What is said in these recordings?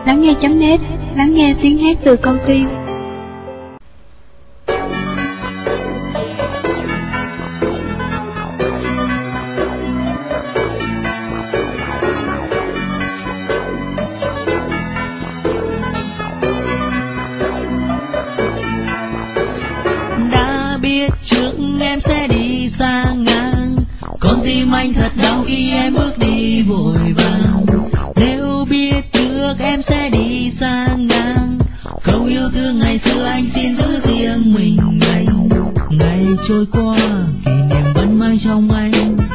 Lắng nghe.net, lắng nghe tiếng hát từ con tim. Đã biết trước em sẽ đi xa ngang, con tim anh thật đau khi em bước đi vội vàng. Nếu biết trước em sẽ đi xa ngang, câu yêu thương ngày xưa anh xin giữ riêng mình anh. Ngày trôi qua kỷ niệm vẫn mãi trong anh,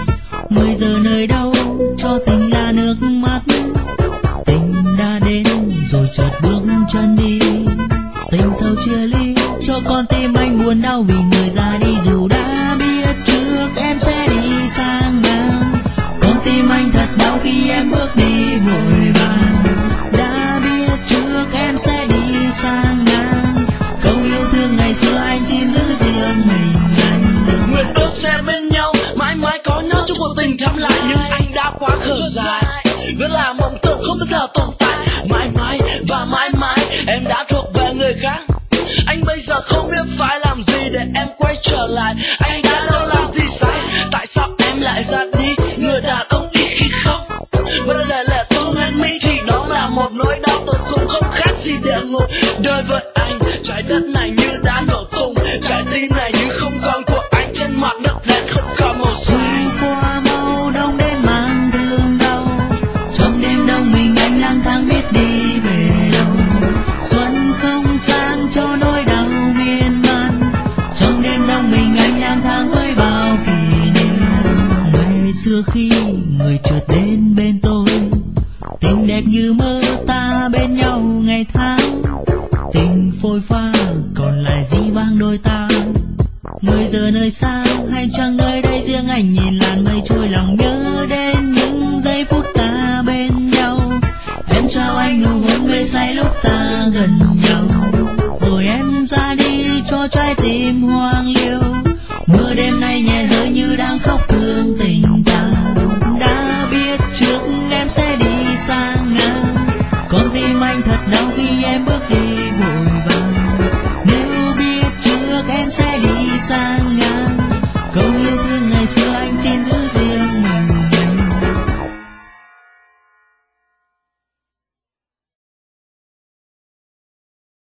10 giờ nơi đâu cho tình là nước mắt. Tình đã đến rồi chợt bước chân đi, tình sau chia ly cho con tim anh buồn đau vì người ra đi. Dù đã biết trước em sẽ đi xa ngang, con tim anh thật đau khi em bước đi vội vàng. Đã biết trước em sẽ đi xa ngang, câu yêu thương ngày xưa anh xin giữ riêng mình anh. Nguyện ước sẽ bên nhau mãi mãi có nhau trong cuộc tình thắm lại, nhưng anh đã quá khờ dại, vẫn là mộng tưởng không bao giờ tồn tại. Mãi mãi và mãi mãi em đã thuộc về người khác. Anh bây giờ không biết phải làm gì để em quay trở lại. Anh đã đâu làm gì sai, tại sao em lại ra đi? Người đàn ông ít khi khóc mà để lệ tuôn lên mi, thì đó là một nỗi đau tột cùng không khác gì địa ngục. Đời với anh, trái đất này như đã nổ tung, trái tim này như không còn của anh. Trên mặt đất đen không còn màu xanh. Qua mau đông đến mang thương đau, trong đêm đông mình anh lang thang biết đi về đâu. Xuân không sang cho nỗi đau miên man, trong đêm đông mình anh lang thang với bao kỷ niệm. Ngày xưa khi người chợt đến bên tôi, tình đẹp như mơ ta bên nhau ngày tháng. Tình phôi pha còn lại dĩ vang đôi ta, 10 giờ nơi xa hay chăng nơi đây riêng anh nhìn làn mây trôi, lòng nhớ đến những giây phút ta bên nhau. Em trao anh nụ hôn mê say lúc ta gần nhau, rồi em ra đi cho trái tim hoang liêu. Mưa đêm nay nhẹ rơi như đang khóc thương tình ta. Đã biết trước em sẽ đi xa ngang, con tim anh thật đau khi em bước đi vội vàng. Nếu biết trước em sẽ đi xa ngang,